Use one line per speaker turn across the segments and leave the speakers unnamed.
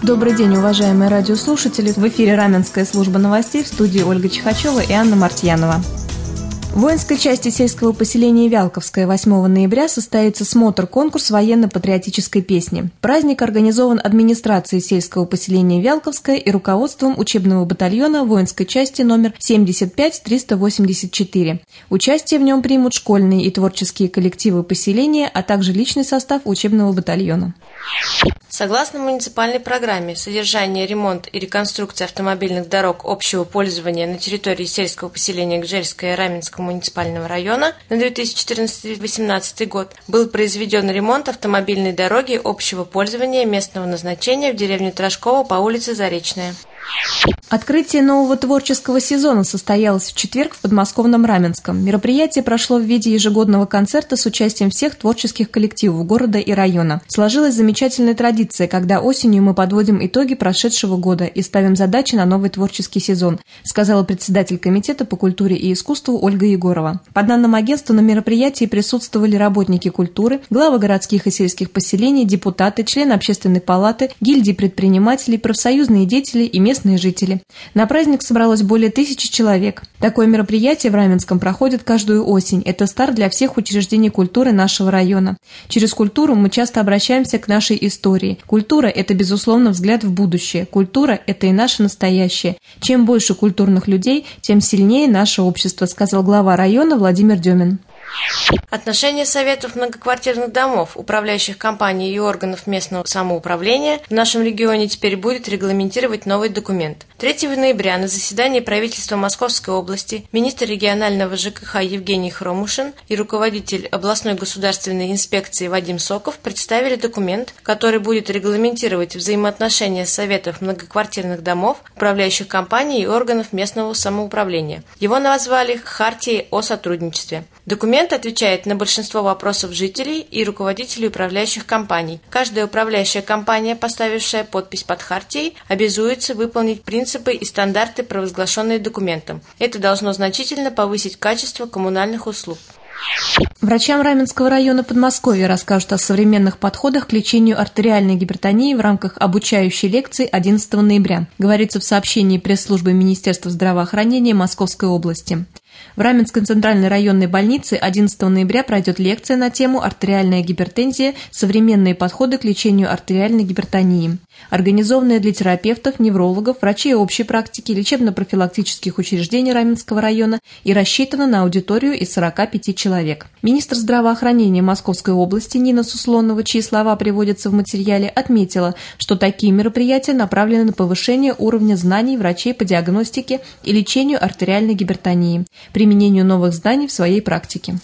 Добрый день, уважаемые радиослушатели! В эфире Раменская служба новостей, в студии Ольга Чехачева и Анна Мартьянова. В воинской части сельского поселения Вялковское 8 ноября состоится смотр-конкурс военно-патриотической песни. Праздник организован администрацией сельского поселения Вялковское и руководством учебного батальона воинской части номер 75384. Участие в нем примут школьные и творческие коллективы поселения, а также личный состав учебного батальона.
Согласно муниципальной программе «Содержание, ремонт и реконструкция автомобильных дорог общего пользования на территории сельского поселения Гжельское Раменского муниципального района на 2014-2018 год был произведен ремонт автомобильной дороги общего пользования местного назначения в деревне Трошково по улице Заречная.
Открытие нового творческого сезона состоялось в четверг в подмосковном Раменском. Мероприятие прошло в виде ежегодного концерта с участием всех творческих коллективов города и района. Сложилась замечательная традиция, когда осенью мы подводим итоги прошедшего года и ставим задачи на новый творческий сезон, сказала председатель комитета по культуре и искусству Ольга Егорова. По данным агентства, на мероприятии присутствовали работники культуры, главы городских и сельских поселений, депутаты, члены общественной палаты, гильдии предпринимателей, профсоюзные деятели и местные жители. На праздник собралось более 1000 человек. Такое мероприятие в Раменском проходит каждую осень. Это старт для всех учреждений культуры нашего района. Через культуру мы часто обращаемся к нашей истории. Культура – это, безусловно, взгляд в будущее. Культура – это и наше настоящее. Чем больше культурных людей, тем сильнее наше общество, сказал глава района Владимир Демин.
Отношения советов многоквартирных домов, управляющих компаний и органов местного самоуправления в нашем регионе теперь будет регламентировать новый документ. 3 ноября на заседании правительства Московской области министр регионального ЖКХ Евгений Хромушин и руководитель областной государственной инспекции Вадим Соков представили документ, который будет регламентировать взаимоотношения советов многоквартирных домов, управляющих компаний и органов местного самоуправления. Его назвали «Хартией о сотрудничестве». Документ отвечает на большинство вопросов жителей и руководителей управляющих компаний. Каждая управляющая компания, поставившая подпись под хартией, обязуется выполнить принципы и стандарты, провозглашенные документом. Это должно значительно повысить качество коммунальных услуг.
Врачам Раменского района Подмосковья расскажут о современных подходах к лечению артериальной гипертонии в рамках обучающей лекции 11 ноября, говорится в сообщении пресс-службы Министерства здравоохранения Московской области. В Раменской центральной районной больнице 11 ноября пройдет лекция на тему «Артериальная гипертензия. Современные подходы к лечению артериальной гипертонии», организованная для терапевтов, неврологов, врачей общей практики, лечебно-профилактических учреждений Раменского района и рассчитана на аудиторию из 45 человек. Министр здравоохранения Московской области Нина Суслонова, чьи слова приводятся в материале, отметила, что такие мероприятия направлены на повышение уровня знаний врачей по диагностике и лечению артериальной гипертонии, применению новых знаний в своей практике.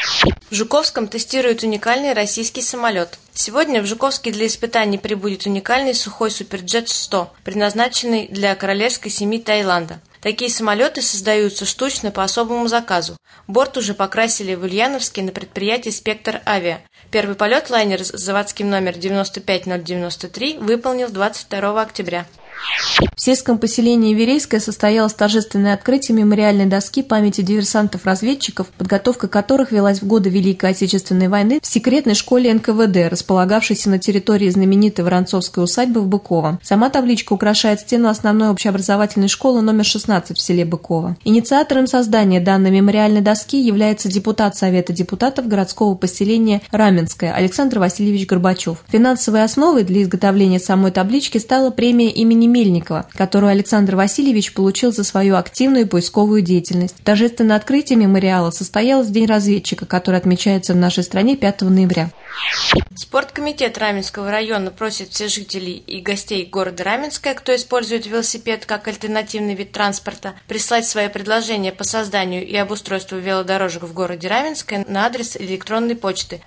В Жуковском тестируют уникальный российский самолет. Сегодня в Жуковске для испытаний прибудет уникальный сухой Суперджет-100, предназначенный для королевской семьи Таиланда. Такие самолеты создаются штучно по особому заказу. Борт уже покрасили в Ульяновске на предприятии «Спектр Авиа». Первый полет лайнер с заводским номер 95093 выполнил 22 октября.
В сельском поселении Верейское состоялось торжественное открытие мемориальной доски памяти диверсантов-разведчиков, подготовка которых велась в годы Великой Отечественной войны в секретной школе НКВД, располагавшейся на территории знаменитой Воронцовской усадьбы в Быково. Сама табличка украшает стену основной общеобразовательной школы номер 16 в селе Быково. Инициатором создания данной мемориальной доски является депутат Совета депутатов городского поселения Раменское Александр Васильевич Горбачев. Финансовой основой для изготовления самой таблички стала премия имени Мельникова, которую Александр Васильевич получил за свою активную поисковую деятельность. Торжественное открытие мемориала состоялось в День разведчика, который отмечается в нашей стране 5 ноября.
Спорткомитет Раменского района просит всех жителей и гостей города Раменское, кто использует велосипед как альтернативный вид транспорта, прислать свои предложения по созданию и обустройству велодорожек в городе Раменское на адрес электронной почты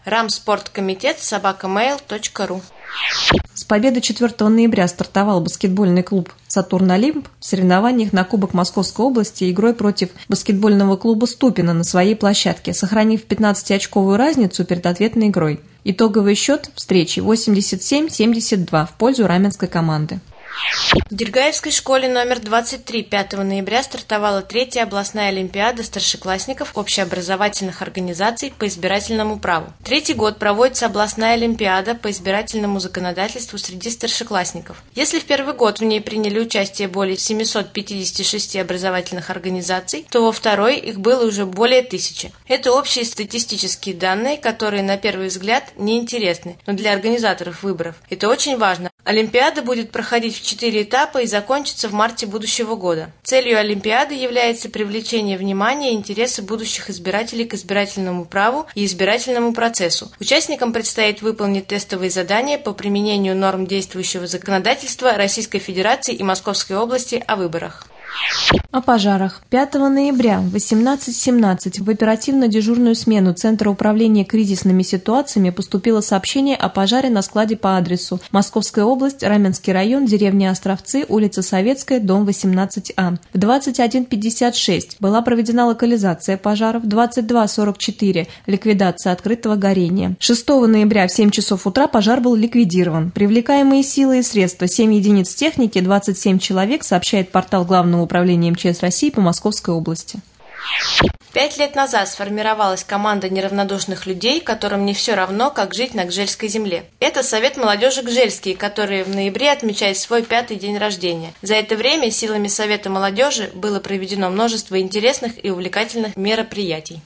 ramsportkomitet@mail.ru.
С победой 4 ноября стартовал баскетбольный клуб «Сатурн Олимп» в соревнованиях на Кубок Московской области игрой против баскетбольного клуба «Ступино» на своей площадке, сохранив 15-очковую разницу перед ответной игрой. Итоговый счет встречи 87-72 в пользу раменской команды.
В Дергаевской школе номер 23 5 ноября стартовала 3-я областная олимпиада старшеклассников общеобразовательных организаций по избирательному праву. Третий год проводится областная олимпиада по избирательному законодательству среди старшеклассников. Если в первый год в ней приняли участие более 756 образовательных организаций, то во второй их было уже более 1000. Это общие статистические данные, которые на первый взгляд неинтересны, но для организаторов выборов это очень важно. Олимпиада будет проходить в 4 этапа и закончится в марте будущего года. Целью Олимпиады является привлечение внимания и интереса будущих избирателей к избирательному праву и избирательному процессу. Участникам предстоит выполнить тестовые задания по применению норм действующего законодательства Российской Федерации и Московской области о выборах.
О пожарах. 5 ноября в 18:17 в оперативно-дежурную смену Центра управления кризисными ситуациями поступило сообщение о пожаре на складе по адресу: Московская область, Раменский район, деревня Островцы, улица Советская, дом 18А. В 21:56 была проведена локализация пожара, в 22:44 ликвидация открытого горения. 6 ноября в 7 часов утра пожар был ликвидирован. Привлекаемые силы и средства: 7 единиц техники, 27 человек, сообщает портал Главного управления МЧС России по Московской области.
5 лет назад сформировалась команда неравнодушных людей, которым не все равно, как жить на Гжельской земле. Это Совет молодежи Гжельский, который в ноябре отмечает свой 5-й день рождения. За это время силами Совета молодежи было проведено множество интересных и увлекательных мероприятий.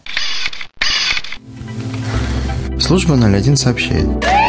Служба 01 сообщает.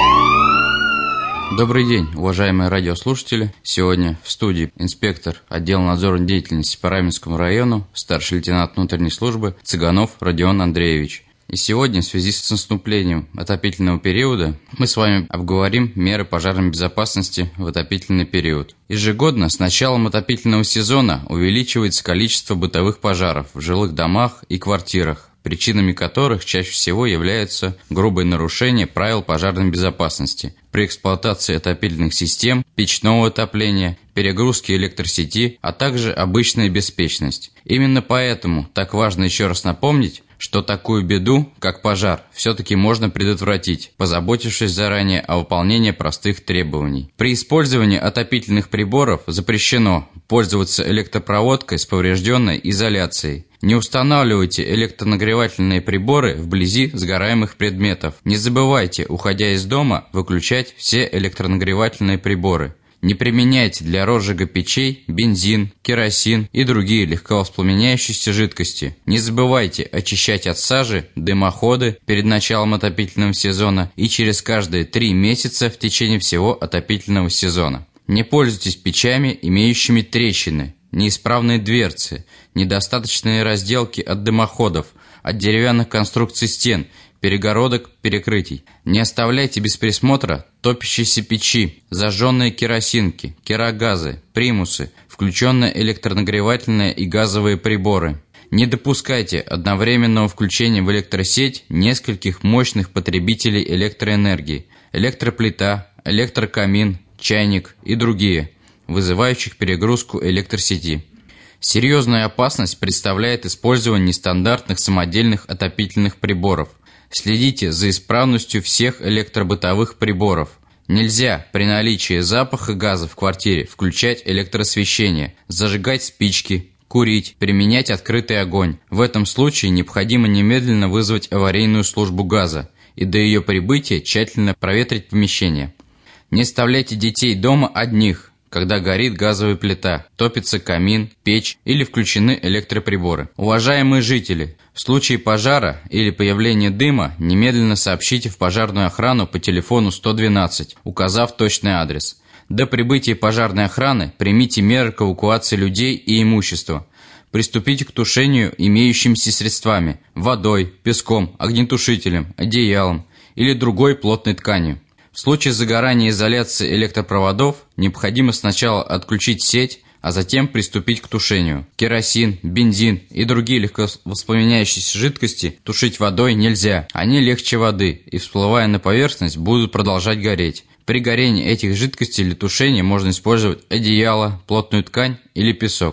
Добрый день, уважаемые радиослушатели. Сегодня в студии инспектор отдела надзорной деятельности по Раменскому району, старший лейтенант внутренней службы Цыганов Родион Андреевич. И сегодня, в связи с наступлением отопительного периода, мы с вами обговорим меры пожарной безопасности в отопительный период. Ежегодно с началом отопительного сезона увеличивается количество бытовых пожаров в жилых домах и квартирах, причинами которых чаще всего являются грубые нарушения правил пожарной безопасности при эксплуатации отопительных систем, печного отопления, перегрузки электросети, а также обычная беспечность. Именно поэтому так важно еще раз напомнить, что такую беду, как пожар, все-таки можно предотвратить, позаботившись заранее о выполнении простых требований. При использовании отопительных приборов запрещено пользоваться электропроводкой с поврежденной изоляцией. Не устанавливайте электронагревательные приборы вблизи сгораемых предметов. Не забывайте, уходя из дома, выключать все электронагревательные приборы. Не применяйте для розжига печей бензин, керосин и другие легковоспламеняющиеся жидкости. Не забывайте очищать от сажи дымоходы перед началом отопительного сезона и через каждые 3 месяца в течение всего отопительного сезона. Не пользуйтесь печами, имеющими трещины, неисправные дверцы, недостаточные разделки от дымоходов, от деревянных конструкций стен, перегородок, перекрытий. Не оставляйте без присмотра топящиеся печи, зажженные керосинки, керогазы, примусы, включенные электронагревательные и газовые приборы. Не допускайте одновременного включения в электросеть нескольких мощных потребителей электроэнергии: электроплита, электрокамин, чайник и другие, вызывающих перегрузку электросети. Серьезную опасность представляет использование нестандартных самодельных отопительных приборов. Следите за исправностью всех электробытовых приборов. Нельзя при наличии запаха газа в квартире включать электросвещение, зажигать спички, курить, применять открытый огонь. В этом случае необходимо немедленно вызвать аварийную службу газа и до ее прибытия тщательно проветрить помещение. Не оставляйте детей дома одних, когда горит газовая плита, топится камин, печь или включены электроприборы. Уважаемые жители, в случае пожара или появления дыма немедленно сообщите в пожарную охрану по телефону 112, указав точный адрес. До прибытия пожарной охраны примите меры к эвакуации людей и имущества. Приступите к тушению имеющимися средствами: водой, песком, огнетушителем, одеялом или другой плотной тканью. В случае загорания изоляции электропроводов необходимо сначала отключить сеть, а затем приступить к тушению. Керосин, бензин и другие легковоспламеняющиеся жидкости тушить водой нельзя. Они легче воды и, всплывая на поверхность, будут продолжать гореть. При горении этих жидкостей для тушения можно использовать одеяло, плотную ткань или песок.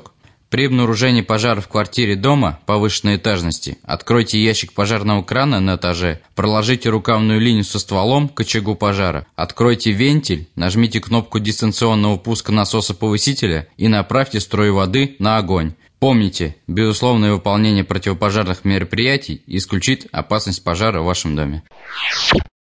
При обнаружении пожара в квартире дома повышенной этажности откройте ящик пожарного крана на этаже, проложите рукавную линию со стволом к очагу пожара, откройте вентиль, нажмите кнопку дистанционного пуска насоса-повысителя и направьте струю воды на огонь. Помните, безусловное выполнение противопожарных мероприятий исключит опасность пожара в вашем доме.